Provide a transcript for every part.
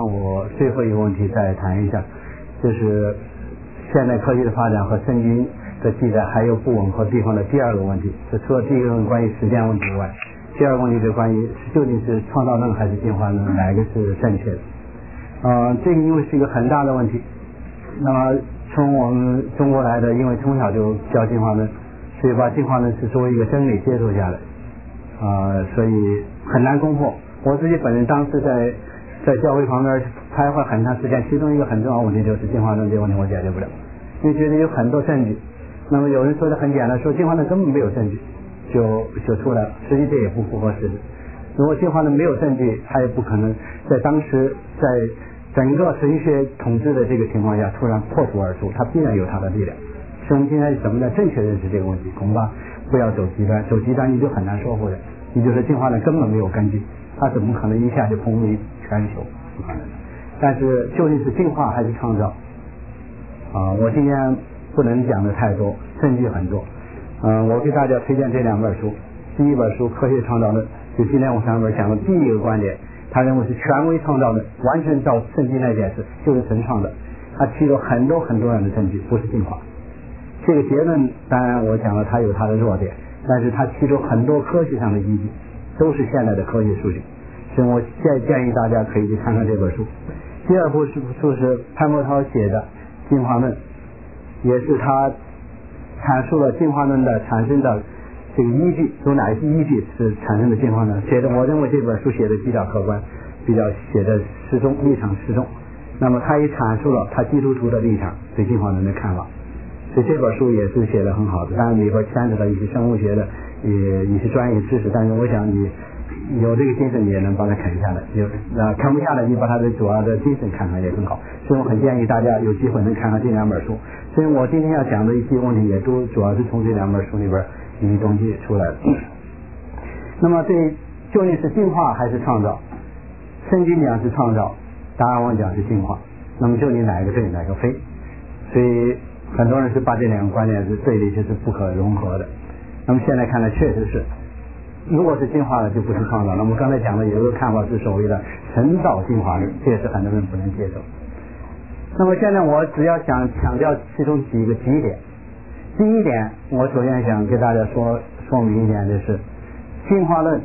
我最后一个问题再谈一下，就是现代科学的发展和圣经的记载还有不吻合地方的第二个问题。这除了第一个问题关于时间问题以外，第二个问题是关于究竟是创造论还是进化论，哪一个是正确的？这个因为是一个很大的问题。那么从我们中国来的，因为从小就教进化论，所以把进化论是作为一个真理接受下来，所以很难攻破。我自己本人当时在教会旁边徘徊很长时间，其中一个很重要的问题就是进化论这个问题我解决不了，因为觉得有很多证据。那么有人说的很简单，说进化论根本没有证据就出来了，实际这也不符合事实。如果进化论没有证据，它也不可能在当时在整个神学统治的这个情况下突然破土而出，它必然有它的力量。所以我们现在怎么样正确认识这个问题，恐怕不要走极端，走极端你就很难说服人。你就是进化论根本没有根据，它怎么可能一下就风靡全球？不可能。但是究竟是进化还是创造？我今天不能讲的太多，证据很多。我给大家推荐这两本书。第一本书《科学创造论》，就今天我上面讲的第一个观点，他认为是权威创造论，完全照圣经来解释，就是神创的。他提了很多很多样的证据，不是进化。这个结论当然我讲了，它有它的弱点，但是他提出很多科学上的依据，都是现在的科学数据。所以我建议大家可以去看看这本书。第二部书是潘国涛写的《进化论》，也是他阐述了进化论的产生的这个依据，有哪些依据是产生的进化论。我认为这本书写的比较客观，比较写的适中，立场适中。那么他也阐述了他基督徒的立场对进化论的看法，所以这本书也是写得很好的。当然里边牵扯到一些生物学的一些专业知识，但是我想你有这个精神，你也能把它啃下来。啃不下来，你把它的主要的精神看看也很好。所以我很建议大家有机会能看看这两本书。所以我今天要讲的一些问题，也都主要是从这两本书里边一些东西出来的。那么这究竟是进化还是创造？圣经讲是创造，达尔文讲是进化。那么究竟哪一个对，哪个非？所以很多人是把这两个观念是对立，就是不可融合的。那么现在看来确实是。如果是进化了就不是创造。那么刚才讲的有一个看法是所谓的神造进化论，这也是很多人不能接受。那么现在我只要想强调其中几点。第一点，我首先想给大家说明一点，就是进化论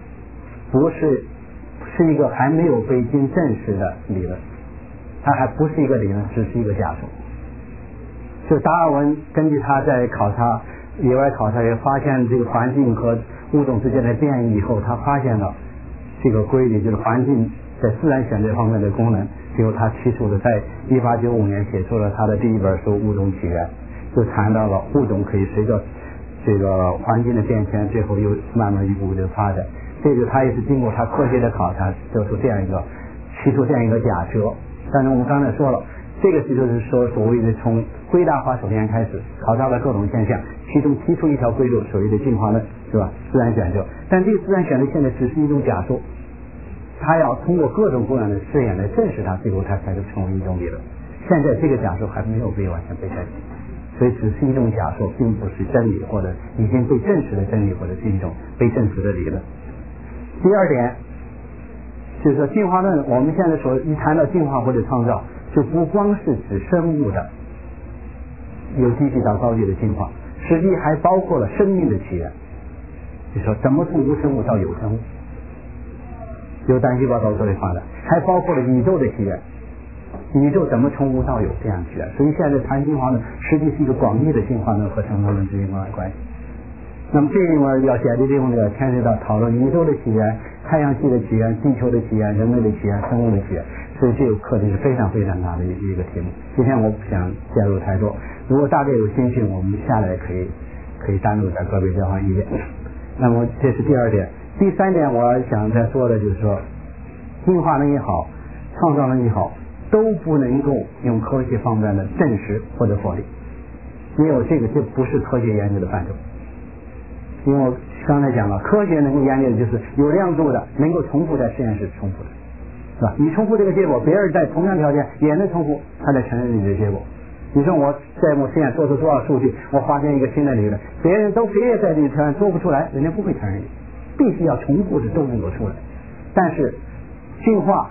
是一个还没有被经证实的理论，它还不是一个理论，只是一个假说。就达尔文根据他在野外考察也发现这个环境和物种之间的变异以后，他发现了这个规律，就是环境在自然选择方面的功能。最后他提出了，在1895年写出了他的第一本书《物种起源》，就谈到了物种可以随着这个环境的变迁，最后又慢慢一步步的发展。这个他也是经过他科学的考察，提出这样一个假设。但是我们刚才说了，这个就是说所谓的从归大化首先开始考察了各种现象，其中提出一条规律，所谓的进化论，是吧？自然选择。但这个自然选择现在只是一种假说，他要通过各种各样的试验来证实它，最后它才是成为一种理论。现在这个假说还没有被完全被证实，所以只是一种假说，并不是真理，或者已经被证实的真理，或者是一种被证实的理论。第二点就是说，进化论我们现在一谈到进化或者创造，就不光是指生物的由低级到高级的进化，实际还包括了生命的起源。就说怎么从无生物到有生物，由单细胞到多类发展，还包括了宇宙的起源，宇宙怎么从无到有这样起源。所以现在谈进化论实际是一个广义的进化论和创造论之间的关系。那么这一块要解决这种的牵涉到讨论宇宙的起源、太阳系的起源、地球的起源、人类的起源、生物的起源，所以这个课题是非常非常大的一个题目。今天我不想介入太多，如果大家有兴趣，我们下来可以单独在个别交换意见。那么这是第二点。第三点我想再说的就是说，进化论也好，创造论也好，都不能够用科学方面的证实或者否定，没有这个就不是科学研究的范畴。因为我刚才讲了，科学能够研究的就是有亮度的，能够重复在实验室重复的，是吧？你重复这个结果，别人在同样条件也能重复，他才承认你的结果。你说我在我实验做出多少数据，我发现一个新的理论，别人也在这个条件做不出来，人家不会承认你，必须要重复的都能够出来。但是进化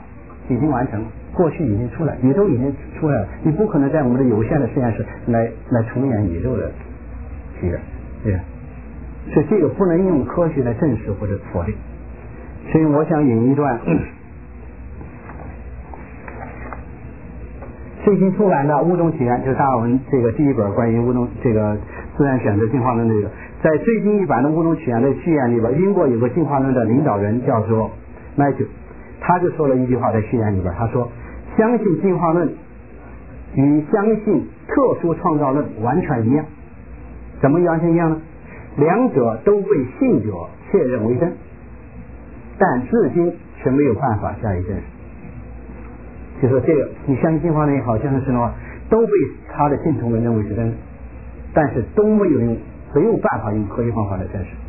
已经完成了，过去已经出来，宇宙已经出来了，你不可能在我们的有限的实验室来重演宇宙的起源，对吧？所以这个不能用科学来证实或者否定。所以我想引一段最新出版的《物种起源》，就是达尔文这个第一本关于物种这个自然选择进化论这个，在最新一版的《物种起源》的序言里边，英国有个进化论的领导人叫做麦特，他就说了一句话在序言里边，他说：“相信进化论与相信特殊创造论完全一样。怎么完全一样呢？两者都被信者确认为真，但至今却没有办法加以证实。”就说这个，你相信进化论也好，相信神的话，都被他的信徒们认为是真的，但是都没有办法用科学方法来证实。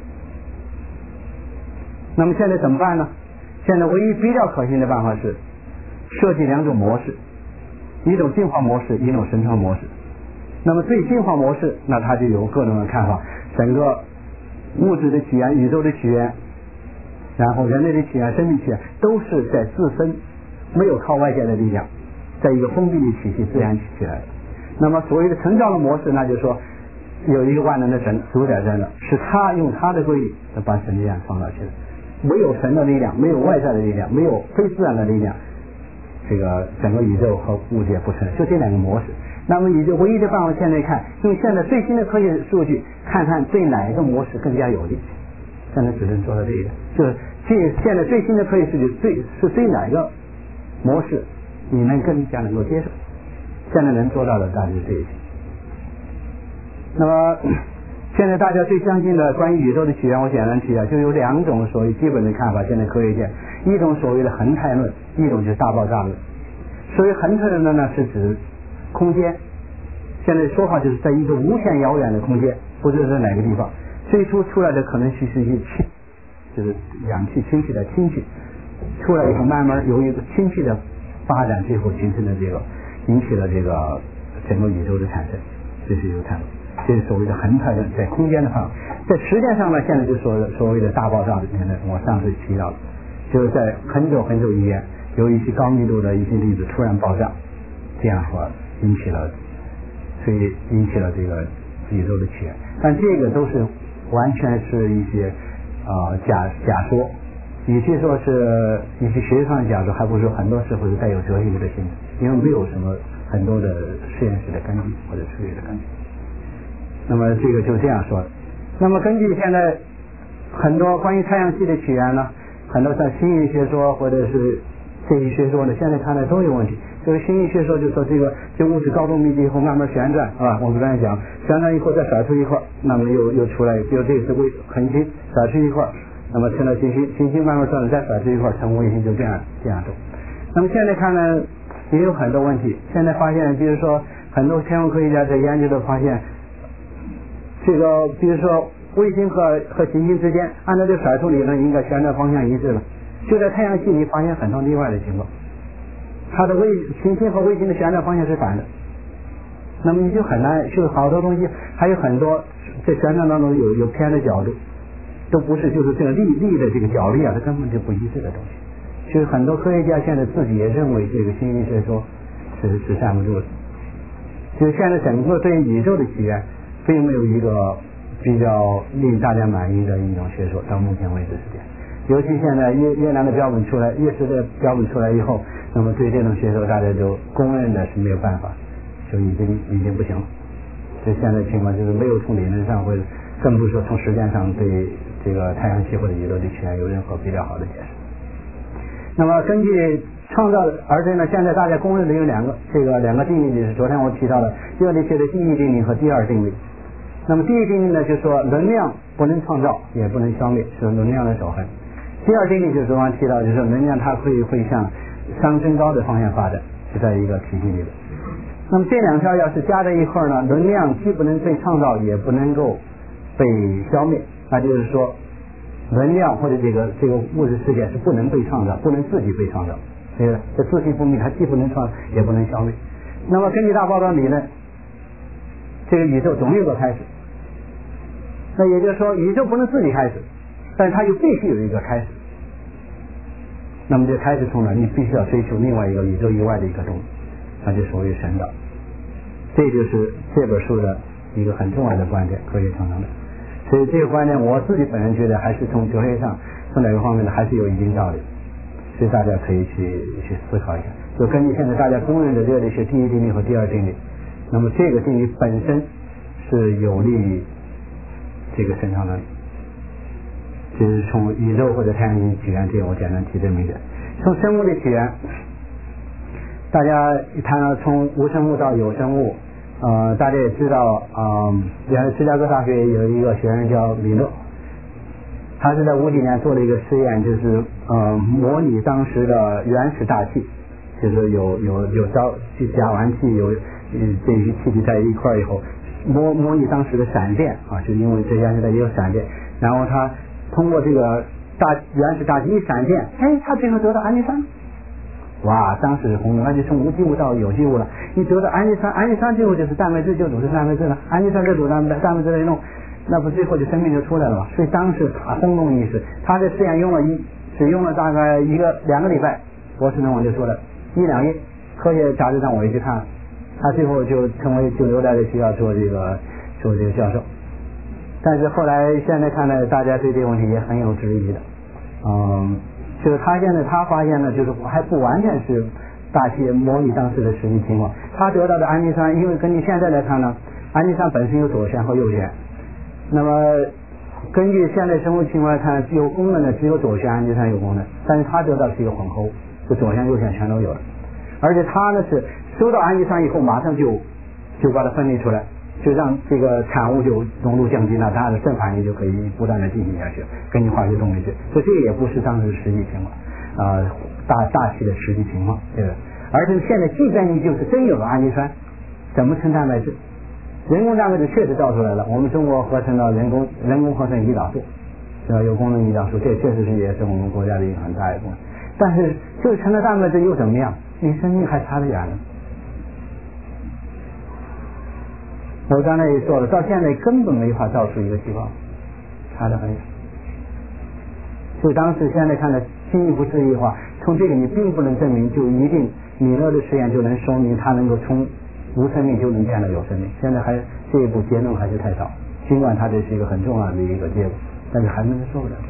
那么现在怎么办呢？现在唯一比较可行的办法是设计两种模式，一种进化模式，一种神创模式。那么对进化模式，那它就有各种的看法，整个物质的起源、宇宙的起源，然后人类的起源、生命起源，都是在自身没有靠外界的力量，在一个封闭的体系自然起来的。那么所谓的成造的模式，那就是说有一个万能的神主宰在那，是他用他的规律把神力量创造起来。没有神的力量，没有外在的力量，没有非自然的力量，这个整个宇宙和物质也不存在，就这两个模式。那么你就唯一的办法，现在看用现在最新的科学数据，看看对哪一个模式更加有利。现在只能说到这个，就是现在最新的科学数据对哪一个模式你们更加能够接受。现在能做到的大致是这些。那么现在大家最相信的关于宇宙的起源，我简单提一下，就有两种所谓基本的看法。现在科学界，一种所谓的恒态论，一种就是大爆炸论。所谓恒态论呢，是指空间，现在说法就是在一个无限遥远的空间，不知道在哪个地方，最初出来的可能是一些氢，就是氧气氢气的氢气，出来以后慢慢由一个氢气的发展，最后形成的这个引起了这个整个宇宙的产生，这是一个看法。这是所谓的恒态论，在空间的范围。在时间上呢，现在就所谓的大爆炸的现在我上次提到了，就是在很久很久以前，有一些高密度的一些粒子突然爆炸，这样说引起了这个宇宙的起源。但这个都是完全是一些假说，与其说是一些学术上的假说，还不如说很多时候是带有哲学的性质，因为没有什么很多的实验室的根据或者数学的根据。那么这个就这样说的。那么根据现在很多关于太阳系的起源呢，很多像新力学说或者是这些学说呢，现在看来都有问题。这个新力学说就说这物质高度密集以后慢慢旋转，是吧？我们刚才讲旋转以后再甩出一块，那么又出来，比如这次恒星甩出一块，那么成了行星慢慢转了再甩出一块成卫星，就这样走。那么现在看呢也有很多问题。现在发现，比如说很多天文科学家在研究的发现，这个比如说卫星和行星之间，按照这甩出理论应该旋转方向一致了，就在太阳系里发现很多例外的情况，它的行星和卫星的旋转方向是反的。那么你就很难，就是好多东西还有很多在旋转当中有偏的角度，都不是就是这个力的这个角力啊，它根本就不一致的东西。就是很多科学家现在自己也认为这个新力学说是站不住的。就是现在整个对宇宙的起源并没有一个比较令大家满意的一种学说，到目前为止是这样。尤其现在月亮的标本出来，月食的标本出来以后，那么对这种学说大家就公认的是没有办法，就已经不行了。所以现在情况就是没有从理论上或者更不说从实践上对这个太阳系或者宇宙的起源有任何比较好的解释。那么根据创造而这呢，现在大家公认的有两个定律，就是昨天我提到的热力学的第一定律和第二定律。那么第一定律呢，就是说能量不能创造也不能消灭，是能量的守恒。第二定律就是昨天提到，就是说能量它会向上升高的方向发展，是在一个体系里的。那么这两条要是加在一块呢，能量既不能被创造也不能够被消灭，那就是说能量或者这个物质世界是不能被创造，不能自己被创造，这自性不灭，它既不能创造也不能消灭。那么根据大爆炸理论，这个宇宙总有个开始，那也就是说宇宙不能自己开始，但是它又必须有一个开始。 那么就开始从了你必须要追求另外一个宇宙以外的一个东西，那就属于神道。这就是这本书的一个很重要的观点，科学成长的。所以这个观点我自己本人觉得还是从哲学上从哪个方面呢还是有一定道理，所以大家可以去思考一下。就根据现在大家公认的热力学第一定律和第二定律，那么这个定律本身是有利于这个神创论，就是从宇宙或者太阳系起源，这个我简单提这么一点。从生物的起源，大家谈到从无生物到有生物，大家也知道，原来芝加哥大学有一个学生叫米勒，他是在50几年做了一个实验，就是模拟当时的原始大气，就是有甲烷气有这些气体在一块以后，模拟当时的闪电啊，就因为这原始的也有闪电，然后他通过这个原始大气一闪电，他最后得到氨基酸。哇，当时轰动，那就从无机物到有机物了。你得到氨基酸，氨基酸最后就是蛋白质，就组成蛋白质了。氨基酸就组成蛋白质来弄，那不最后就生命就出来了嘛？所以当时轰动一时，他的实验只用了大概2个礼拜，博士论文就说了1-2页，科学杂志上我也去看，他最后就留在了学校做这个教授。但是后来现在看来，大家对这个问题也很有质疑的，就是他发现呢，就是还不完全是大气模拟当时的实际情况。他得到的氨基酸，因为根据现在来看呢，氨基酸本身有左旋和右旋。那么根据现在生物情况来看，有功能的只有左旋氨基酸有功能，但是他得到是一个混合物，就左旋右旋全都有了。而且他呢是收到氨基酸以后，马上就把它分离出来，就让这个产物就浓度降低了，它的正反应就可以不断的进行下去，根据化学动力学。所以这个也不是当时实际情况，大气的实际情况，对吧？而且现在即便你就是真有了氨基酸，怎么成蛋白质？人工蛋白质确实造出来了，我们中国合成了人工合成胰岛素，是吧？有功能胰岛素，这确实也是我们国家的一个很大的功能。但是就成了蛋白质又怎么样？离生命还差得远了。我刚才也说了，到现在根本没法造出一个细胞，差得很远。所以当时现在看的进一步质疑的话，从这个你并不能证明就一定米勒的实验就能说明它能够从无生命就能变得有生命。现在还这一步结论还是太少，尽管它这是一个很重要的一个结果，但是还没说不了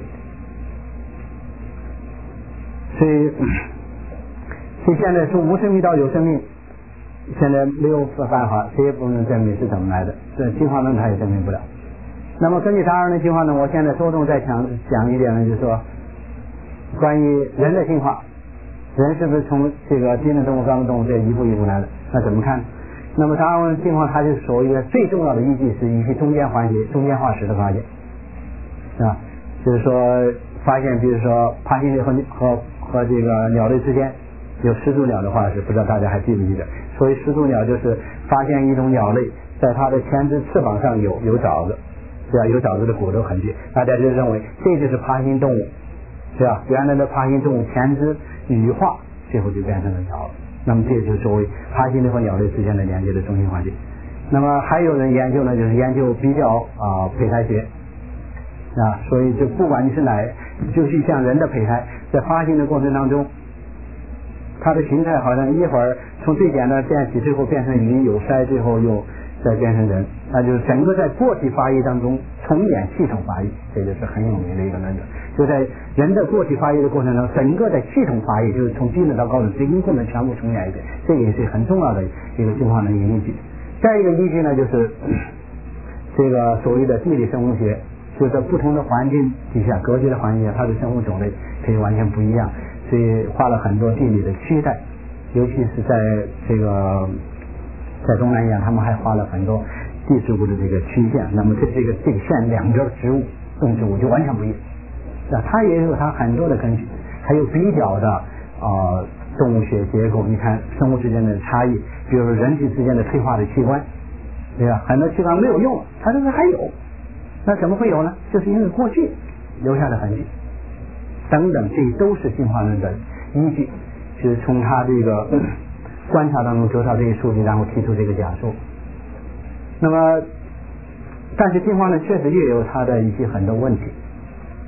这一点。所以现在从无生命到有生命，现在没有办法，谁也不能证明是怎么来的，这进化论它也证明不了。那么根据达尔文的进化论，我现在着重再讲一点呢，就是说关于人的进化，人是不是从这个低等动物、高等动物这一步一步来的？那怎么看？那么达尔文进化它就属于一个最重要的依据是一些中间环节、中间化石的发现，啊，就是说发现，比如说爬行类和这个鸟类之间有始祖鸟的化石，不知道大家还记不记得？所以始祖鸟就是发现一种鸟类在它的前肢翅膀上有爪子，对吧？有爪子的骨头痕迹，大家就认为这就是爬行动物，对吧？原来的爬行动物前肢羽化，最后就变成了鸟了。那么这就是作为爬行类和鸟类之间的连接的中心环节。那么还有人研究呢，就是研究比较胚胎学啊，所以就不管你是就是像人的胚胎，在发行的过程当中，它的形态好像一会儿从最简单的变体，最后变成鱼有鳃，最后又再变成人，那就是整个在个体发育当中重演系统发育，这就是很有名的一个论点。就在人的个体发育的过程中，整个的系统发育就是从低等到高等，这一部分全部重演一遍，这个也是很重要的一个进化的一个依据。再一个依据呢，就是这个所谓的地理生物学，就是在不同的环境底下，隔绝的环境下，它的生物种类可以完全不一样，所以画了很多地理的区带，尤其是在这个在东南亚，他们还画了很多地质物的这个曲线。那么这个线两边植物、动植物就完全不一样，那它也有它很多的根据，还有比较的动物学结构。你看生物之间的差异，比如说人体之间的退化的器官，对吧？很多器官没有用，它这个还有，那怎么会有呢？就是因为过去留下的痕迹等等，这都是进化论的依据，就是从它这个观察当中得到这些数据，然后提出这个假说。那么但是进化论确实也有它的一些很多问题，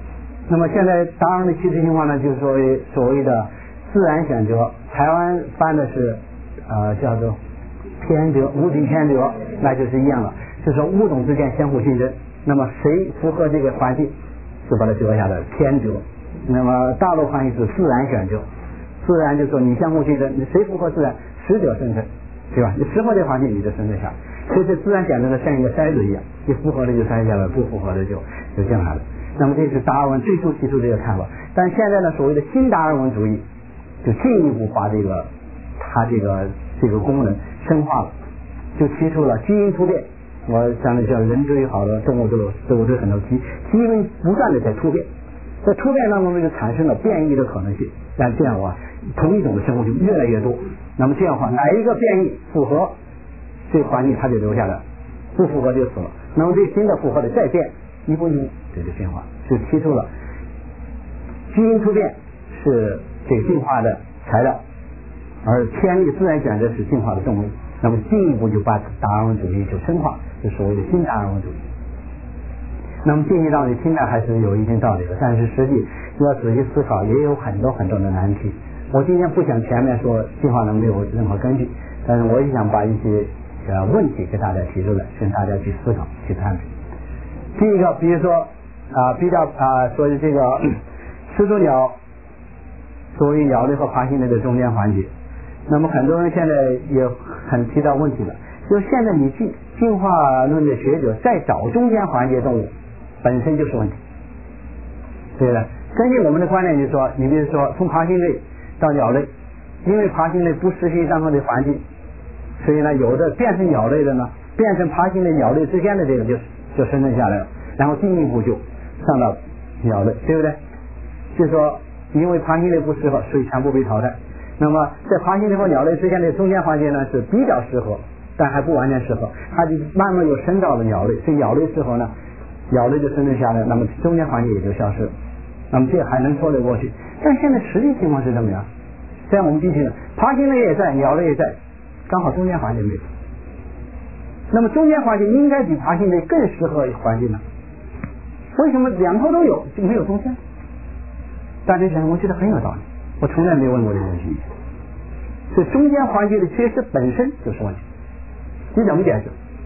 那么现在达尔文的七次进化呢，就是所谓的自然选择，台湾翻的是叫做天择，物竞天择，那就是一样了，就是物种之间相互竞争，那么谁符合这个环境就把它择下来，天择。那么大陆翻译是自然选择，自然就是说你相互竞争，你谁符合自然，适者生存，对吧？你适合这个环境你就生存下来，所以这自然选择的像一个筛子一样，你符合的就筛下来，不符合的就降下来。那么这是达尔文最初提出这个看法，但现在呢，所谓的新达尔文主义就进一步把它这个功能深化了，就提出了基因突变。我讲的叫人最好的动物都有很多基因不断的在突变，在突变当中就产生了变异的可能性，但这样的话同一种的生物就越来越多，那么这样的话哪一个变异符合这个环境它就留下来，不符合就死了，那么这新的符合的再变，一步一步这个进化，就提出了基因突变是这个进化的材料，而天力自然选择是进化的动力，那么进一步就把达尔文主义就深化，就所谓的新达尔文主义。那么进一道理听着还是有一定道理的，但是实际要仔细思考也有很多的难题。我今天不想前面说进化论没有任何根据，但是我也想把一些问题给大家提出来，跟大家去思考去探讨。第一个，比如说说的这个始祖鸟作为鸟类和爬行类的中间环节，那么很多人现在也很提到问题了，就是现在你进化论的学者再找中间环节动物本身就是问题，对的。根据我们的观点，就是说，你比如说从爬行类到鸟类，因为爬行类不适应任何的环境，所以呢，有的变成鸟类的呢，变成爬行类鸟类之间的这个就生存下来了，然后进一步就上到鸟类，对不对？就是说，因为爬行类不适合，所以全部被淘汰。那么在爬行类和鸟类之间的中间环境呢是比较适合，但还不完全适合，它就慢慢又升到了鸟类，所以鸟类适合呢，鸟类就生存下来，那么中间环境也就消失了，那么这还能说得过去。但现在实际情况是怎么样？在我们地区呢，爬行类也在，鸟类也在，刚好中间环境没有。那么中间环境应该比爬行类更适合环境呢？为什么两头都有就没有中间？大家想，我觉得很有道理，我从来没有问过这个问题。所以中间环境的缺失本身就是问题，你怎么解释？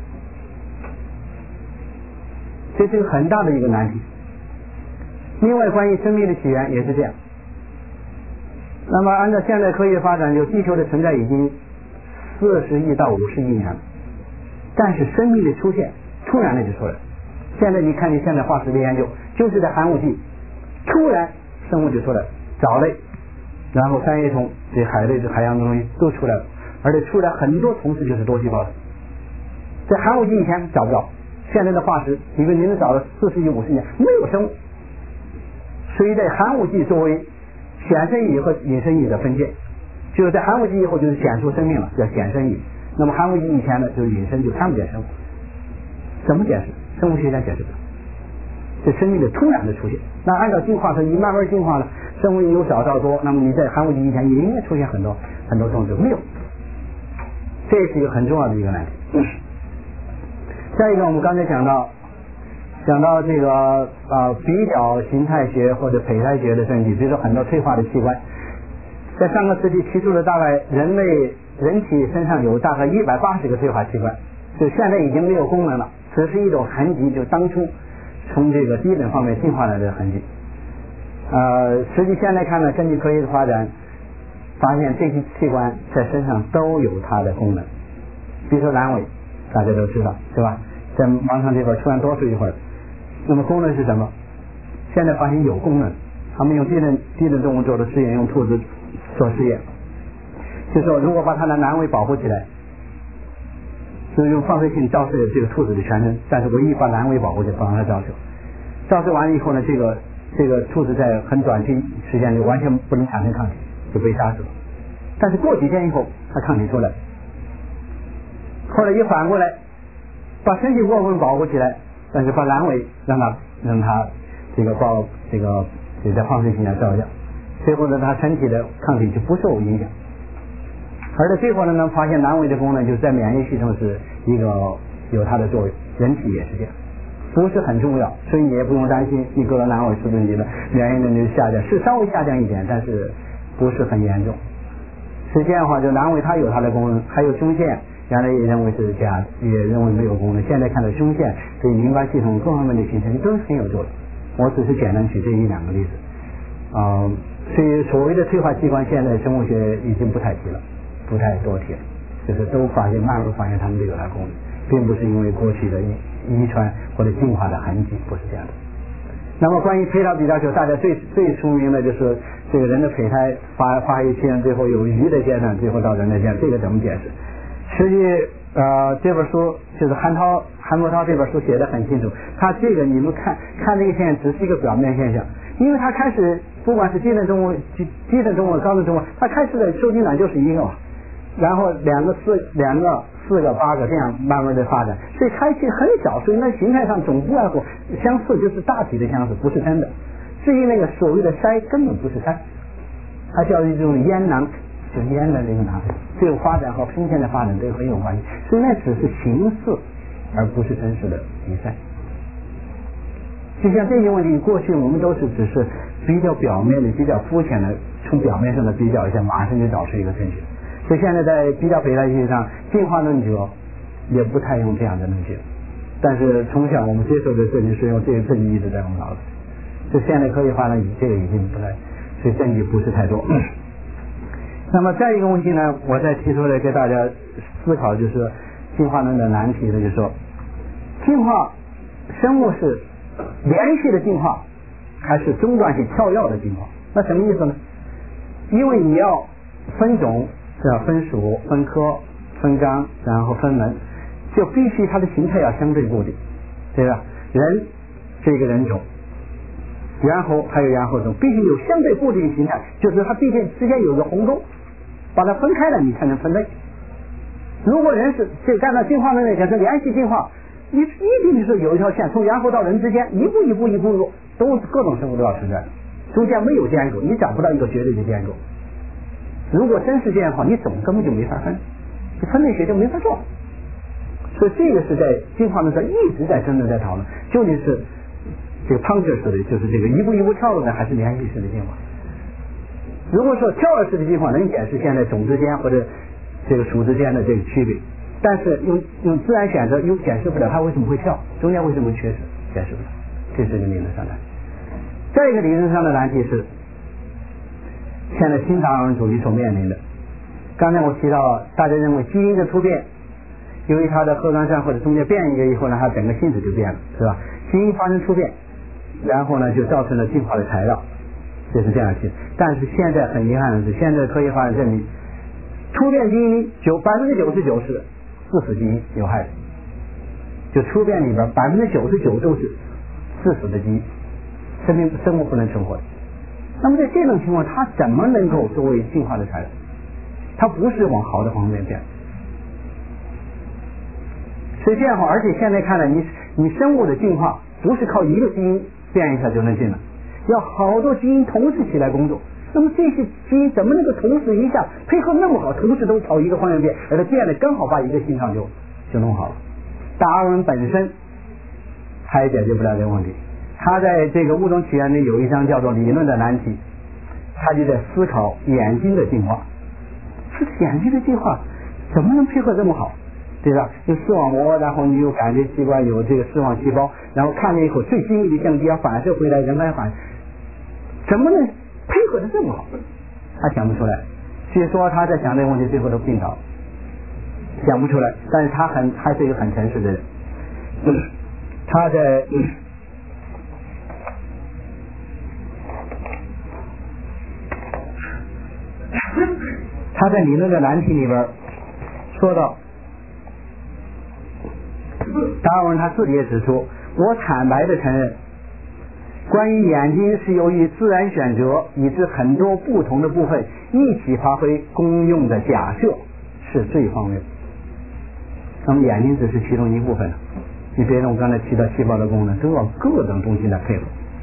这是一个很大的一个难题。另外，关于生命的起源也是这样。那么，按照现代科学发展，就地球的存在已经40亿到50亿年了，但是生命的出现突然的就出来了。现在你看，你现在化石的研究，就是在寒武纪，突然生物就出来了，藻类，然后三叶虫、这海类、这海洋的东西都出来了，而且出来很多同时就是多细胞的。在寒武纪以前找不到，现在的化石，因为你能找到40亿、50亿年没有生物，所以在寒武纪作为显生蚁和隐生蚁的分界，就是在寒武纪以后就是显出生命了，叫显生蚁。那么寒武纪以前呢，就是隐生，就看不见生物。怎么解释？生物学家解释不了。这生命的突然的出现，那按照进化说，你慢慢进化了，生物由少到多，那么你在寒武纪以前也应该出现很多种子，没有。这是一个很重要的一个难题。再一个，我们刚才讲到这个比较形态学或者胚胎学的证据，比如说很多退化的器官，在上个世纪提出了大概人体身上有大概180个退化器官，就现在已经没有功能了，只是一种痕迹，就当初从这个基本方面进化来的痕迹。实际现在看呢，根据科学的发展，发现这些器官在身上都有它的功能。比如说阑尾，大家都知道，是吧？在网上这边突然多出一会儿，那么功能是什么？现在发现有功能，他们用低等动物做的实验，用兔子做实验，就说如果把它的阑尾保护起来，就用放射性照射这个兔子的全身，但是唯一把阑尾保护起来，不让它照射。照射完了以后呢，这个兔子在很短期时间里完全不能产生抗体，就被杀死了。但是过几天以后，它抗体出来，后来又反过来把身体部分保护起来，但是把阑尾让它在放射性下照亮，最后呢，它身体的抗体就不受影响。而在最后呢，发现阑尾的功能就是在免疫系统是一个有它的作用，人体也是这样。 不是很重要，所以你也不用担心你得了阑尾是不是你的免疫能力下降，是稍微下降一点，但是不是很严重。实际上的话，就阑尾它有它的功能，还有胸腺，原来也认为是假，也认为没有功能，现在看到胸腺对淋巴系统各方面的形成都是很有作用。我只是简单举这一两个例子，所以所谓的退化器官，现在生物学已经不太提了，不太多提了，就是都发现慢慢发现它们都有它功能，并不是因为过去的遗传或者进化的痕迹，不是这样的。那么关于胚胎比较球，大家最出名的就是这个人的胚胎发育期最后有鱼的阶段，最后到人的阶段，这个怎么解释？实际这本书就是韩伯涛这本书写的很清楚，他这个你们看这个现象只是一个表面现象，因为他开始不管是低等动物、高等动物，他开始的受精卵就是一个嘛，然后两个、4个、8个这样慢慢的发展，所以开期很小，所以那形态上总不外乎相似，就是大体的相似，不是真的。至于那个所谓的筛，根本不是筛，它叫一种烟囊，就烟的那个囊，这个发展和胸腺的发展都很有关系，所以那只是形似，而不是真实的比赛。就像这些问题，过去我们都是只是比较表面的、比较肤浅的，从表面上的比较一下，马上就找出一个证据。所以现在在比较胚胎学上，进化论者也不太用这样的论据，但是从小我们接受的证据是用这个证据一直在我们脑子，就现在科学发展这个已经不太，所以证据不是太多。那么再一个问题呢，我再提出来给大家思考，就是进化论的难题呢，就是说进化生物是连续的进化还是中断性跳跃的进化？那什么意思呢？因为你要分种，是要分属、分科、分纲，然后分门，就必须它的形态要相对固定，对吧？人这个人种，猿猴还有猿猴种，必须有相对固定形态，就是它毕竟之间有个鸿沟，把它分开了，你才能分类。如果人是这按照进化论来讲是连续进化，你一定是有一条线从猿猴到人之间，一步都各种生物都要存在，中间没有间隔，你找不到一个绝对的间隔。如果真是这样的话，你种根本就没法分，你分类学就没法做。所以这个是在进化论上一直在争论在讨论，究竟是这个汤质式的，就是这个一步跳跃的，还是连续式的进化？如果说跳跃式的进化能解释现在种之间或者这个属之间的这个区别，但是用自然选择又解释不了它为什么会跳，中间为什么会缺失，解释不了，这是一个理论上的难题。再一个理论上的难题是现在新达尔文主义所面临的。刚才我提到大家认为基因的突变，由于它的核苷酸或者中间变一个以后呢，它整个性质就变了，是吧？基因发生突变，然后呢就造成了进化的材料，这是这样提。但是现在很遗憾的是，现在科学发展证明，突变基因99%是致死基因，有害的。就突变里边99%都是致死的基因，生物不能存活的。那么在这种情况，它怎么能够作为进化的材料？它不是往好的方面变。所以这样的话，而且现在看来，你生物的进化不是靠一个基因变一下就能进来，要好多基因同时起来工作。那么这些基因怎么能够同时一下配合那么好，同时都朝一个方向变，而它变得刚好把一个形状就弄好了。达尔文本身他也解决不了这个问题。他在这个物种起源里有一章叫做理论的难题，他就在思考眼睛的进化。这眼睛的进化怎么能配合这么好，对吧？有视网膜，然后你有感觉器官，有这个视网细胞，然后看见以后最精密的相机要反射回来，人来反，怎么能配合的这么好？他想不出来。所以说他在想这个问题，最后都病倒，想不出来。但是他还是一个很诚实的人。他在理论的难题里边说到，达尔文他自己也指出，我坦白的承认，关于眼睛是由于自然选择以致很多不同的部分一起发挥功用的假设是最荒谬。那么眼睛只是其中一部分，你别让我刚才提到细胞的功能都要各种东西来配合，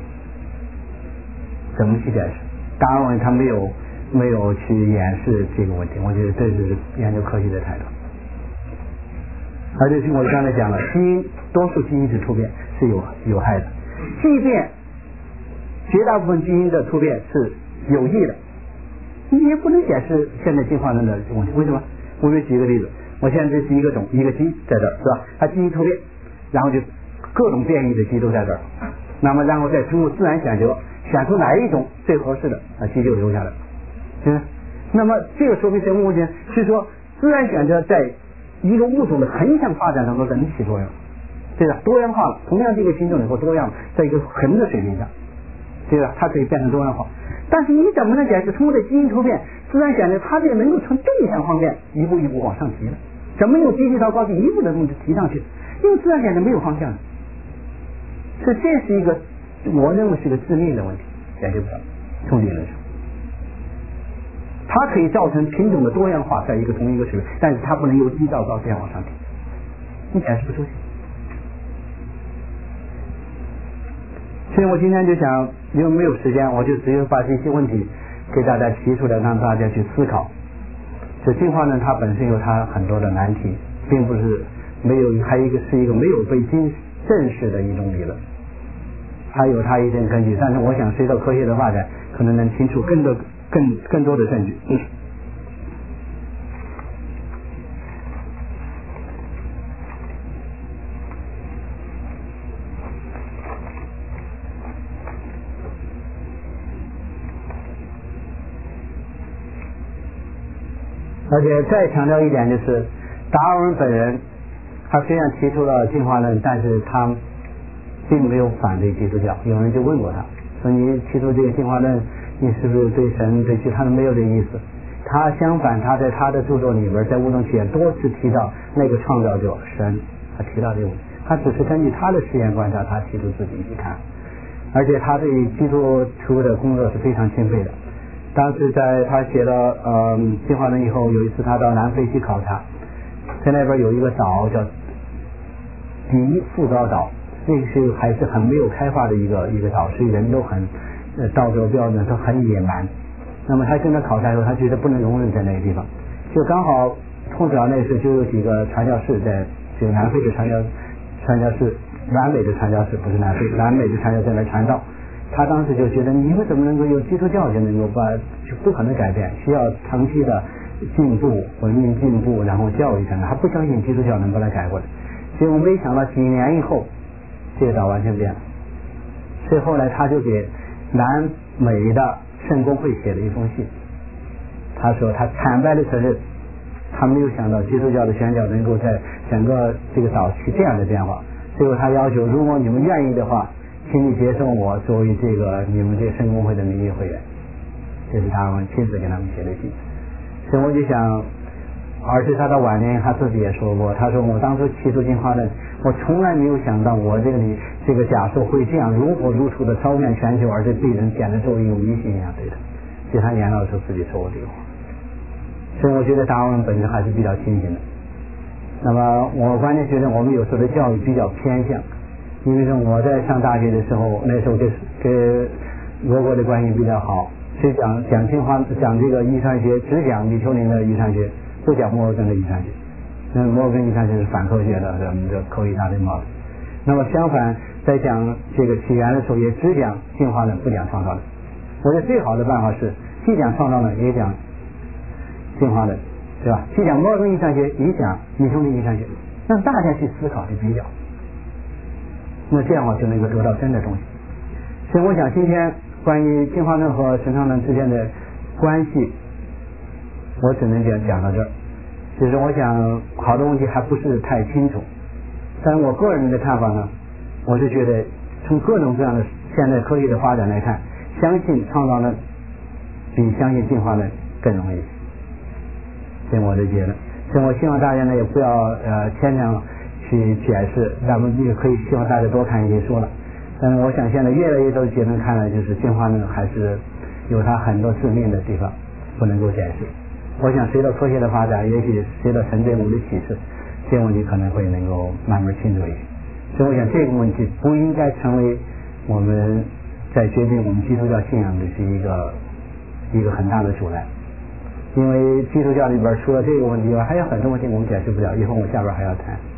怎么去解释？达尔文他没有去掩饰这个问题，我觉得这是研究科学的态度。 而且我刚才讲了，多数基因是突变是有害的，即便绝大部分基因的突变是有益的，你也不能解释现在进化论的问题。为什么？我给你举一个例子，我现在这是一个一个鸡在这儿，是吧？它基因突变，然后就各种变异的鸡都在这儿，那么然后再通过自然选择选出哪一种最合适的，鸡就留下来。那么这个说明什么问题？是说自然选择在一个物种的横向发展当中能起作用，对吧？多样化了，同样这个品种能够多样，在一个横的水平上，对吧？它可以变成多样化。但是你怎么能解释通过基因突变，自然选择它这能够从正向方面一步一步往上提呢？怎么用机器到高级一步的东西提上去？因为自然选择没有方向的，所以这是一个我认为是个致命的问题，解决不了。从理论上，它可以造成品种的多样化在同一个水平，但是它不能由低到高这样往上提，你解释不出去。所以我今天就想，因为没有时间，我就只有把这些问题给大家提出来，让大家去思考。这进化论它本身有它很多的难题，并不是没有，还有一个是一个没有被正视的一种理论，它有它一定根据。但是我想随着科学的发展，可能能清楚更多的证据。而且再强调一点，就是达尔文本人，他虽然提出了进化论，但是他并没有反对基督教。有人就问过他，说你提出这个进化论，你是不是对神对其他的没有这意思？他相反，他在他的著作里边，在物种起源多次提到那个创造者神，他提到这个，他只是根据他的实验观察，他提出自己去看，而且他对基督徒的工作是非常钦佩的。当时在他写了进化论以后，有一次他到南非去考察，在那边有一个岛叫迪富高岛，那个是还是很没有开发的一个岛，所以人都很道德标准都很野蛮。那么他跟他考察以后，他觉得不能容忍在那个地方，就刚好碰巧那时就有几个传教士在这个南非的传教士，南美的传教士，不是南非，南美的传教在那传道。他当时就觉得，你们怎么能够用基督教就能够就不可能改变，需要长期的进步，文明进步，然后教育上，他不相信基督教能把它改过来。结果没想到几年以后，这个岛完全变了。所以后来他就给南美的圣公会写了一封信，他说他坦白的承认，他没有想到基督教的宣教能够在整个这个岛起这样的变化。最后他要求，如果你们愿意的话，请你接受我作为你们这个圣公会的名誉会员。这是他们亲自给他们写的信。所以我就想，而且他到晚年他自己也说过，他说我当初提出进化论，我从来没有想到我这个假设会这样如火如荼的烧遍全球，而且对人简直作为有迷信一样对的。就他年老的时候自己说过这个话。所以我觉得达尔文本身还是比较清醒的。那么我关键觉得我们有时候的教育比较偏向，因为我在上大学的时候，那时候跟俄国的关系比较好，所以讲这个遗传学，只讲米丘林的遗传学，不讲摩尔根的遗传学。那摩尔根遗传学是反科学的，我们就扣一大堆帽子。那么相反，在讲这个起源的时候，也只讲进化论，不讲创造论。我觉得最好的办法是既讲创造论，也讲进化论，对吧？既讲摩尔根遗传学，也讲米丘林遗传学，让大家去思考去比较。那么这样就能够得到真的东西。所以我想今天关于进化论和神创论之间的关系，我只能讲到这儿。就是我想好多问题还不是太清楚，但是我个人的看法呢，我是觉得从各种各样的现代科学的发展来看，相信创造论比相信进化论更容易。这是我的结论。所以我希望大家呢也不要牵强去解释，咱们也可以希望大家多看一些书了。但是我想现在越来越多的结论看来，就是进化论还是有它很多致命的地方不能够解释。我想随着科学的发展，也许随着神对我们的启示，这个问题可能会能够慢慢清楚一些。所以我想这个问题不应该成为我们在决定我们基督教信仰的是一个很大的阻碍。因为基督教里边除了这个问题外，还有很多问题我们解释不了，以后我下边还要谈。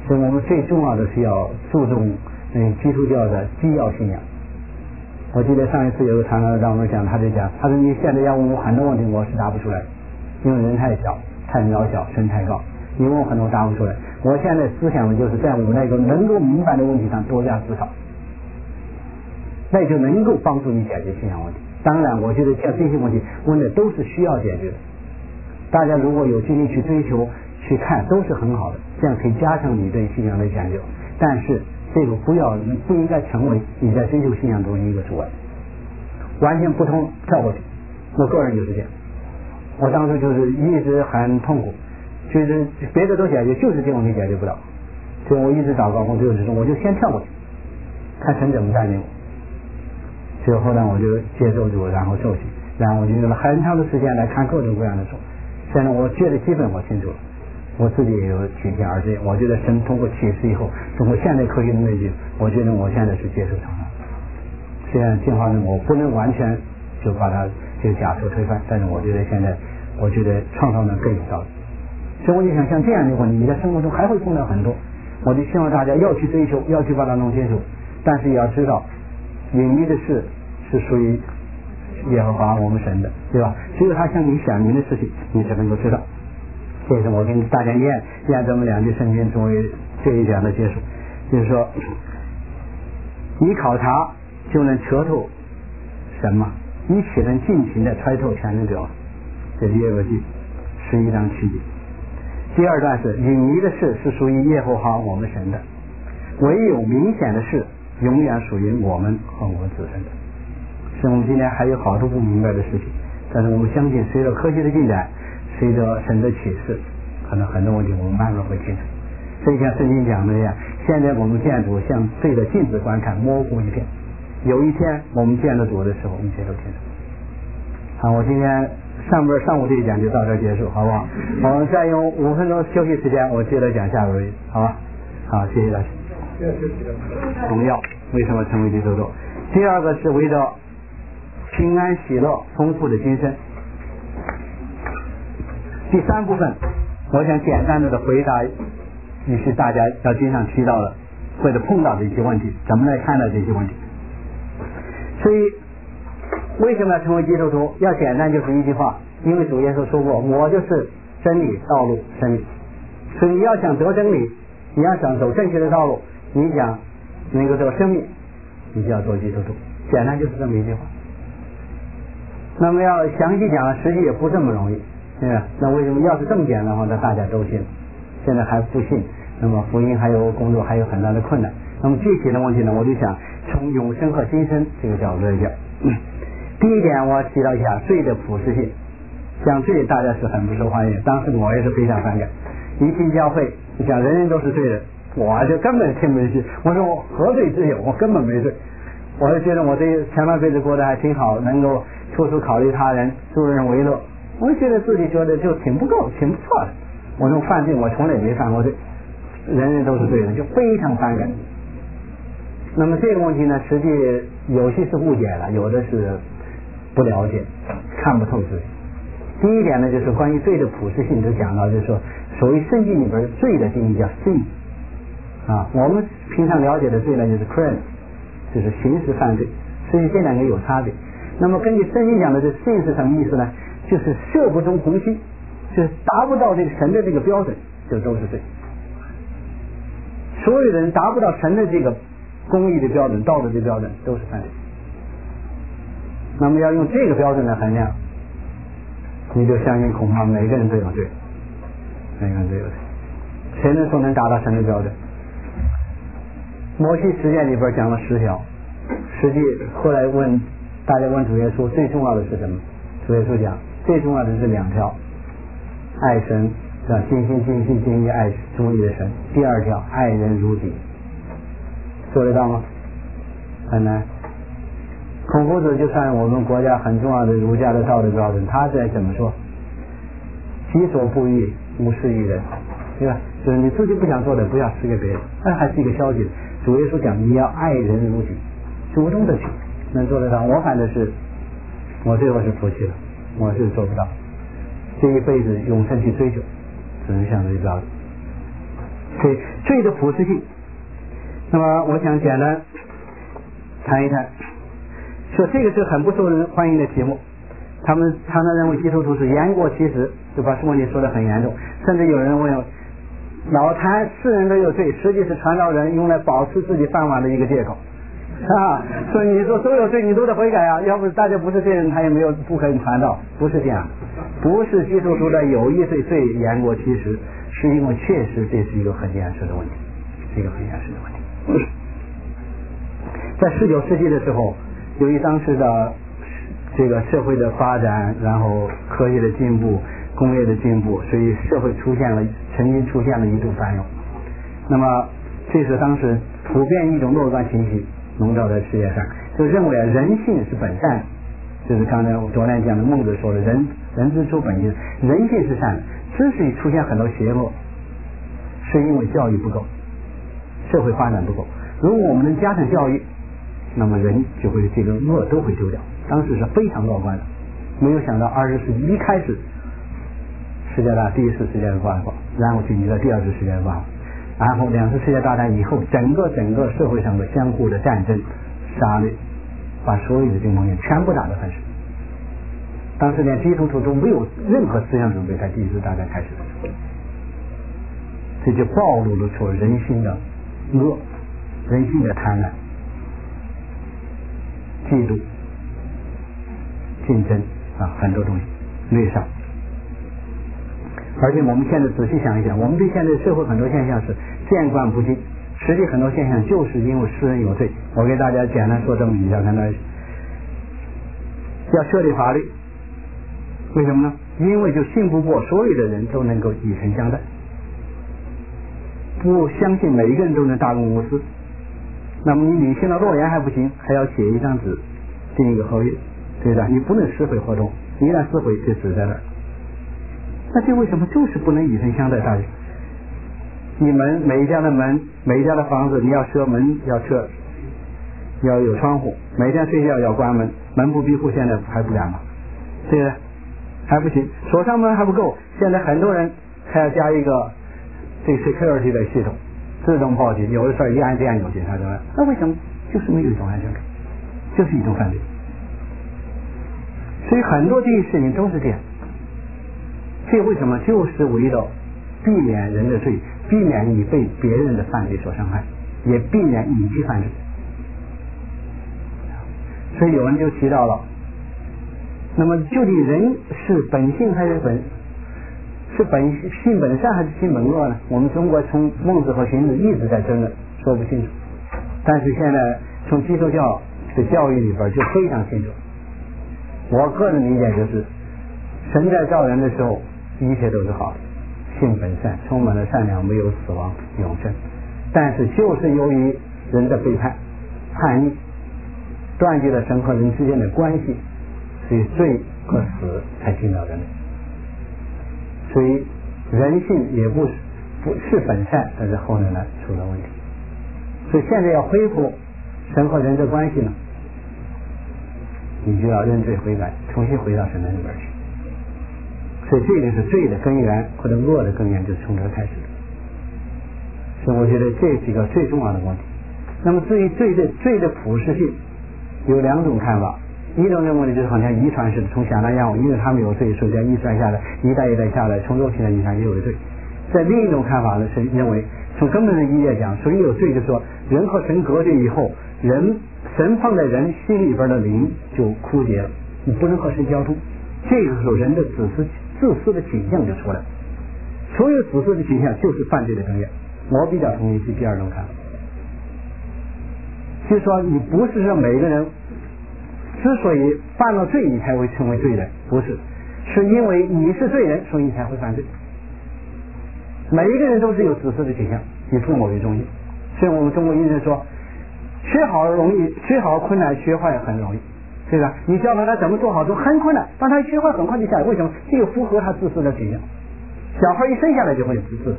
所以我们最重要的是要注重基督教的基要信仰。我记得上一次有个传道让我们讲，他就讲，他说你现在要问我很多问题，我是答不出来，因为人太小太渺小，神太高，你问我很多答不出来。我现在思想的就是在我那个能够明白的问题上多加思考，那就能够帮助你解决信仰问题。当然我觉得像这些问题问的都是需要解决的，大家如果有精力去追求去看都是很好的，这样可以加强你对信仰的讲究。但是这个不应该成为你在追求信仰中一个阻碍，完全不通跳过去。我个人就是这样，我当时就是一直很痛苦，就是别的都解决，就是这个问题解决不了，所以我一直祷告，我就先跳过去，看神怎么带领我。所以后来我就接受主，然后受洗，然后我就用了很长的时间来看各种各样的书。现在我觉得基本我清楚了，我自己也有体验，而且我觉得神通过启示以后，通过现代科学的内容，我觉得我现在是接受创造。虽然进化论我不能完全就把它这个假设推翻，但是我觉得现在我觉得创造论更有道理。所以我就想像这样的问题，你在生活中还会碰到很多，我就希望大家要去追求，要去把它弄清楚，但是也要知道隐秘的事是属于耶和华我们神的，对吧？只有他向你显明的事情你才能够知道。这是我跟大家念这么两句圣经作为这一讲的结束，就是说你考察就能彻透神嘛，你岂能尽情的揣透全能者？这是约伯记11章7节。第二段是隐秘的事是属于耶和华我们神的，唯有明显的事永远属于我们和我们子孙的。所以我们今天还有好多不明白的事情，但是我们相信随着科学的进展，随着神的启示，可能很多问题我们慢慢会清楚。所以像圣经讲的这样，现在我们见主像对着镜子观看，模糊一片，有一天我们见到主的时候一切都清楚。好，我今天上午这一讲就到这儿结束，好不好？我们再用5分钟休息时间，我接着讲下回，好吧？好，谢谢大家。荣耀为什么成为基督徒？第二个是为了平安喜乐丰富的今生。第三部分我想简单的回答一些大家要经常提到的或者碰到的一些问题，怎么来看待这些问题。所以为什么要成为基督徒？要简单就是一句话，因为主耶稣说过，我就是真理道路生命。所以你要想得真理，你要想走正确的道路，你想能够得生命，你就要做基督徒。简单就是这么一句话。那么要详细讲，实际也不这么容易，对吧？那为什么要是这么简单的话，那大家都信，现在还不信，那么福音还有工作还有很大的困难。那么具体的问题呢，我就想从永生和今生这个角度来讲。第一点我要提到一下罪的普世性。讲罪大家是很不受欢迎，当时我也是非常反感。一进教会就讲人人都是罪人，我就根本听不进去。我说我何罪之有？我根本没罪。我就觉得我这前半辈子过得还挺好，能够处处考虑他人，助人为乐。我觉得自己觉得就挺不够，挺不错的。我说犯罪我从来没犯过罪，人人都是罪人，就非常反感。那么这个问题呢，实际有些是误解了，有的是不了解，看不透自己。第一点呢，就是关于罪的普世性，就讲到就是说，所谓圣经里边罪的定义叫 sin 啊，我们平常了解的罪呢就是 crime， 就是刑事犯罪，所以这两个有差别。那么根据圣经讲的这 sin 是什么意思呢？就是射不中红心，就是达不到这个神的这个标准，就都是罪。所有人达不到神的这个公义的标准、道德的标准，都是犯罪。那么要用这个标准来衡量，你就相信恐怕每个人都有罪，每个人都有罪。谁能说能达到神的标准？摩西十诫里边讲了10条，实际后来大家问主耶稣最重要的是什么？主耶稣讲最重要的是2条，爱神是吧？尽心尽性尽意爱主你的神。第2条爱人如己，做得到吗？很难。孔夫子就算我们国家很重要的儒家的道德标准，他在怎么说？己所不欲，勿施于人，对吧？就是你自己不想做的，不要施给别人，那还是一个消极的。主耶稣讲你要爱人如己，主动的去，能做得到。我反正是，我最后是服气了，我是做不到。这一辈子永生去追求，只能像这个标准。 对罪的普适性。那么我想简单谈一谈，说这个是很不受人欢迎的题目，他们常常认为基督徒是言过其实，就把问题说得很严重，甚至有人问老谈世人都有罪，实际是传道人用来保持自己饭碗的一个借口啊！所以你说都有罪，你都得悔改啊！要不大家不是罪人，他也不可以传道，不是这样。不是基督徒的有意罪言过其实，是因为确实这是一个很严实的问题，是一个很严实的问题。在19世纪的时候，由于当时的这个社会的发展，然后科学的进步，工业的进步，所以社会曾经出现了一度繁荣。那么这是当时普遍一种乐观情绪笼罩在世界上，就认为人性是本善的，就是刚才我昨天讲的孟子说的人之初本性，人性是善的，之所以出现很多邪恶，是因为教育不够，社会发展不够。如果我们能加强教育，那么人就会这个恶都会丢掉。当时是非常乐观的，没有想到20世纪一开始第一次世界大战爆发，然后紧接着第二次世界大战爆发，然后2次世界大战以后，整个社会上的相互的战争杀戮，把所有的这东西全部打得很死。当时连基督徒都没有任何思想准备，在第一次大战开始的时候，这就暴露了出人心的恶，人心的贪婪、嫉妒、竞争很多东西虐杀。而且我们现在仔细想一想，我们对现在社会很多现象是见惯不惊，实际很多现象就是因为世人有罪。我给大家简单说这么一下，看到要设立法律，为什么呢？因为就信不过所有的人都能够以诚相待，不相信每一个人都能大公无私。那么你履行了诺言还不行，还要写一张纸，订一个合约，对吧？你不能撕毁合同，你一旦撕毁就死在那儿。那这为什么就是不能以诚相待？大家，你们每一家的门，每一家的房子，你要设门，要有窗户，每天睡觉要关门，门不闭户，现在还不良吗？对不对？还不行，锁上门还不够，现在很多人还要加一个这 security 的系统，自动报警，有的事儿一按这按钮警察就来。那为什么？就是没有一种安全感，就是一种犯罪。所以很多这些事情都是这样。这为什么？就是为了避免人的罪，避免你被别人的犯罪所伤害，也避免你去犯罪。所以有人就提到了，那么究竟人是本性还是性本善还是性本恶呢？我们中国从孟子和荀子一直在争论，说不清楚。但是现在从基督教的教育里边就非常清楚。我个人理解就是，神在造人的时候，一切都是好的，性本善，充满了善良，没有死亡永生。但是就是由于人的背叛、叛逆，断绝了神和人之间的关系，所以罪和死才进到人类。所以人性也不是本善，但是后来呢出了问题。所以现在要恢复神和人的关系呢，你就要认罪悔改，重新回到神的里边去。所以这个是罪的根源，或者恶的根源，就是从这开始的。所以我觉得这是一个最重要的问题。那么至于罪的普适性，有两种看法。一种认为呢，就是好像遗传似的，从亚当亚偶，因为他们有罪，所以遗传下来，一代一代下来，从肉体的遗传也有罪。在另一种看法呢，是认为从根本的意义来讲，所以有罪就是说，人和神隔绝以后，神放在人心里边的灵就枯竭了，你不能和神交通。这个时候人的自私的倾向就出来了，所有自私的倾向就是犯罪的根源。我比较同意这第二种看法，就是说你不是说每个人之所以犯了罪你才会成为罪人，不是，是因为你是罪人，所以你才会犯罪。每一个人都是有自私的倾向，以父母为中心。所以我们中国医生说，学好容易，学好困难，学坏很容易，对吧？你教他怎么做好都很困难，但他学坏很快就下来。为什么？这个符合他自私的倾向。小孩一生下来就会自私，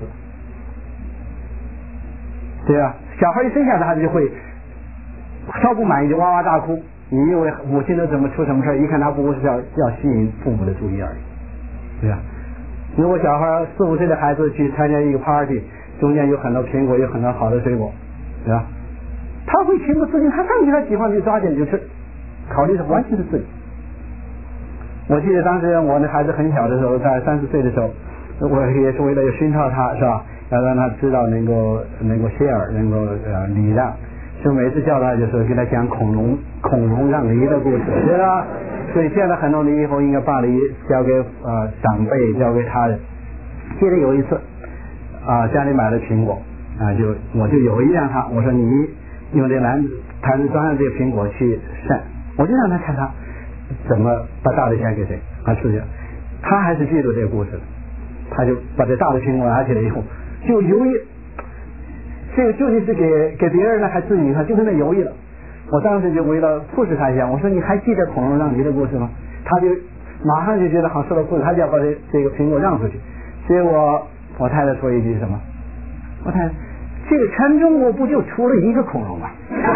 对吧？小孩一生下来他就会稍不满意就哇哇大哭，你以为母亲都怎么出什么事？一看他不过是要吸引父母的注意而已，对吧？如果小孩4、5岁的孩子去参加一个 party， 中间有很多苹果，有很多好的水果，对吧？他会情不自禁，他上去他喜欢去抓紧就吃，考虑的完全是自己。我记得当时我的孩子很小的时候，在3、4岁的时候，我也是为了熏陶他，是吧？要让他知道能够 share， 能够礼让，就每次叫他就是给他讲孔融让梨的故事，对吧？所以现在很多人以后应该把梨交给长辈，交给他人。记得有一次家里买了苹果我就有意让他，我说你用这篮子坛子装上这个苹果去晒，我就让他看他怎么把大的先给谁，他还是记住这个故事了，他就把这大的苹果拿起来以后就犹豫，这个究竟是给别人呢还是自己呢，就跟他犹豫了。我当时就为了促使他一下，我说你还记得孔融让梨的故事吗？他就马上就觉得好受了苦，他就要把这个苹果让出去。结果我太太说一句什么？我太太，这个全中国不就除了一个孔融吗？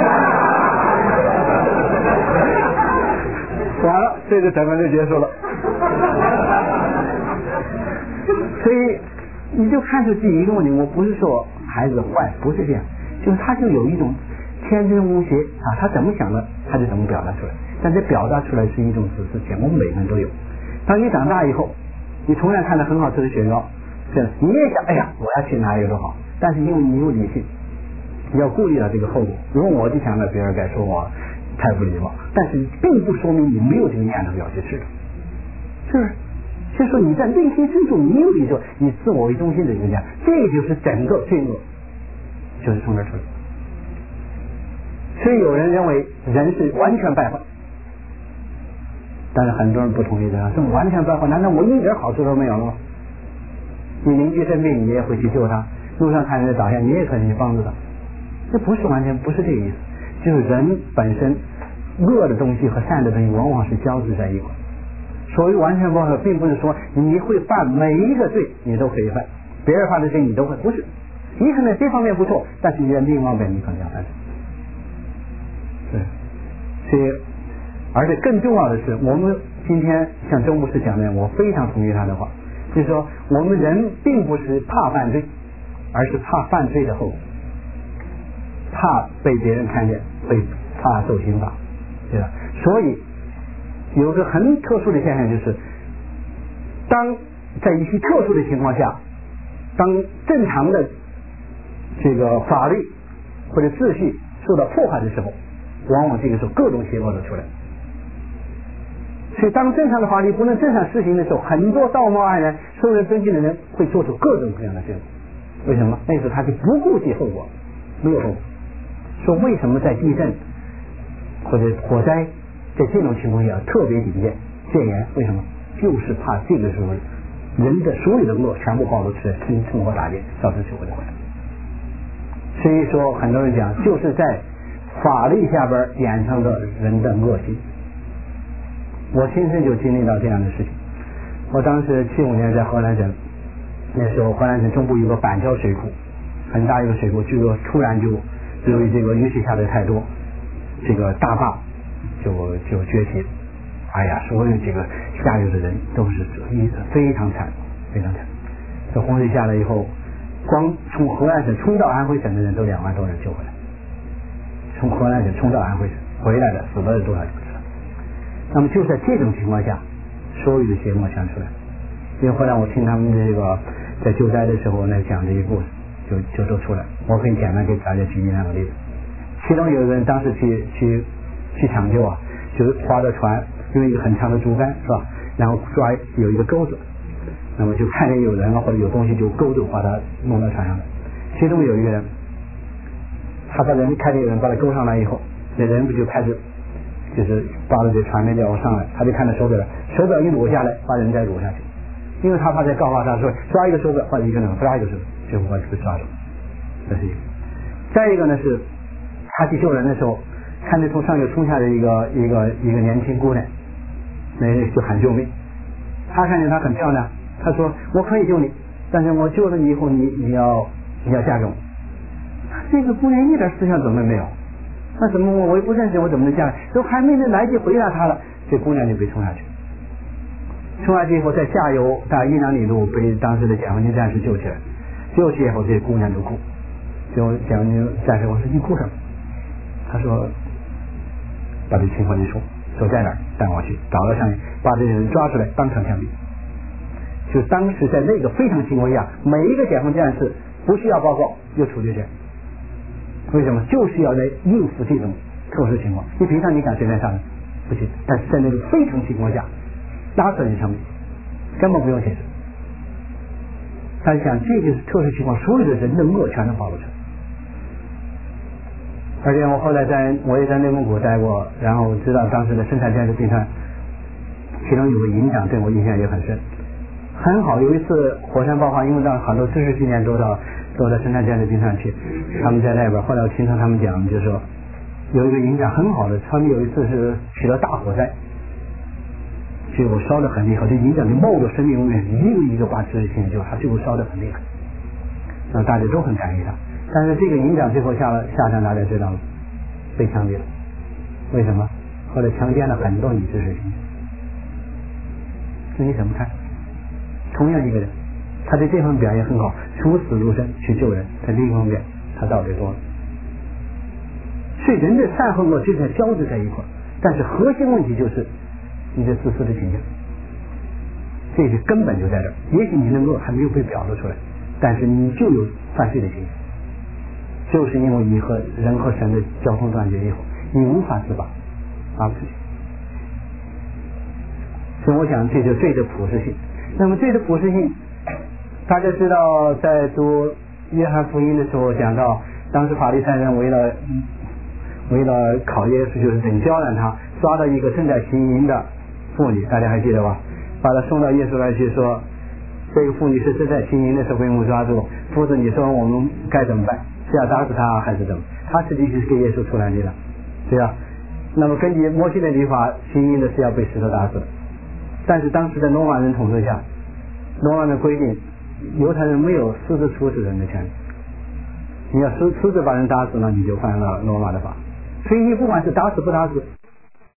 完了，这个整个就结束了。所以你就看出第一个问题，我不是说孩子坏，不是这样，就是他就有一种天真无邪他怎么想的他就怎么表达出来，但这表达出来是一种自私性，我们每个人都有。当你长大以后，你同样看到很好吃的雪糕，你也想哎呀我要去拿一个多好，但是因为你有理性，你要顾虑到这个后果。如果我就想到别人该说我太不礼貌，但是并不说明你没有这个念头要去吃的，是不是？就是说你在内心深处你有一种以自我为中心的一个样，这就是整个罪恶就是从这出来。所以有人认为人是完全败坏，但是很多人不同意这样，是完全败坏，难道我一点好处都没有了吗？你邻居生病你也会去救他，路上看人倒下你也可以去帮助他，这不是完全不是这个意思，就是人本身恶的东西和善的东西往往是交织在一块。所谓完全不好，并不是说你会犯每一个罪你都可以犯，别人犯的罪你都会，不是，你可能这方面不错，但是你在另一方面你可能要犯罪。所以而且更重要的是，我们今天像周牧师讲的，我非常同意他的话，就是说我们人并不是怕犯罪，而是怕犯罪的后果，怕被别人看见，怕受刑罚，对吧？所以有个很特殊的现象，就是当在一些特殊的情况下，当正常的这个法律或者秩序受到破坏的时候，往往这个时候各种邪恶都出来。所以当正常的法律不能正常施行的时候，很多道貌岸然受人尊敬的人会做出各种各样的罪恶。为什么？那时候他就不顾及后果，没有后果。说为什么在地震或者火灾在这种情况下特别戒严？为什么？就是怕这个时候人的所有的恶全部暴露出来，趁火打劫，造成社会的毁灭。所以说很多人讲，就是在法律下边衍生的人的恶行。我亲身就经历到这样的事情。我当时75年在河南省，那时候河南省中部有个板桥水库，很大一个水库，据说突然就由于这个雨水下的太多，这个大坝就决堤。哎呀，所有这个下游的人都是非常惨，非常惨。这洪水下来以后，光从河南省冲到安徽省的人都2万多人救回来，从河南省冲到安徽省回来的死了多少就不知道。那么就在这种情况下，所有的邪魔全出来。因为后来我听他们这个在救灾的时候来讲这些故事，就都出来。我可以简单给大家举1-2个例子。其中有一个人当时去抢救就划着船，用一个很长的竹竿，是吧？然后抓有一个钩子，那么就看见有人或者有东西就勾住把他弄到船上来。其中有一个人，他把人看见有人把他勾上来以后，那人不就开始就是扒着这船面要上来，他就看到手表一裸下来，把人再裸下去，因为他怕再告发他说抓一个手表或者一个人抓一个手表，最后把这个抓住。这是一个。再一个呢是他去救人的时候，看见从上游冲下的一个年轻姑娘，那就喊救命。他看见她很漂亮，他说我可以救你，但是我救了你以后你要嫁给我。这个姑娘一点思想准备没有，那怎么我也不认识，我怎么能嫁？都还没能来及回答他了，这姑娘就被冲下去。冲下去以后，在下游大概1-2里路被当时的解放军战士救起来。 休息以后，这姑娘就哭，就讲战士，我说你哭什么？他说把这情况一说在哪儿，带我去找到上面，把这个人抓出来当场枪毙。就当时在那个非常情况下，每一个解放战士不需要报告就处决谁，为什么？就是要来应付这种特殊情况。你平常你敢随便杀人不行，但是在那个非常情况下拉出来就枪毙，根本不用解释。大家想，这就是特殊情况，所有的人的恶全都暴露出来。而且我后来我也在内蒙古待过，然后知道当时的生产建设兵团，其中有个营长对我印象也很深。很好，有一次火山爆发，因为让很多知识青年都到生产建设兵团去，他们在那边。后来我听他们讲，就是说有一个营长很好的，他们有一次是起了大火灾，结果烧得很厉害，这营长就冒着生命危险一个把知识青年救，他最后烧得很厉害，让大家都很感激他。但是这个营长最后下场大家知道了，被枪毙了。为什么？后来强奸了很多女知识青年。那你怎么看？同样一个人，他在这方面表现很好，出死入生去救人，在另一方面他道德多了。所以人的善和恶就在交织在一块，但是核心问题就是你的自私的倾向，这个根本就在这儿。也许你的恶还没有被表露出来，但是你就有犯罪的倾向，就是因为你和人和神的交通断绝以后，你无法自拔啊！所以我想这就是罪的普适性。那么罪的普适性，大家知道在读约翰福音的时候讲到，当时法利赛人为了考耶稣，就是等刁难他，抓到一个正在行淫的妇女，大家还记得吧？把他送到耶稣那去说，这个妇女是正在行淫的时候被我们抓住，夫子你说我们该怎么办？是要打死他还是怎么？他实际是给耶稣出来的了，对吧？那么根据摩西的律法，行淫的是要被石头打死的。但是当时的罗马人统治下，罗马的规定，犹太人没有私自处死人的权利。你要私自把人打死了，你就犯了罗马的法。所以你不管是打死不打死，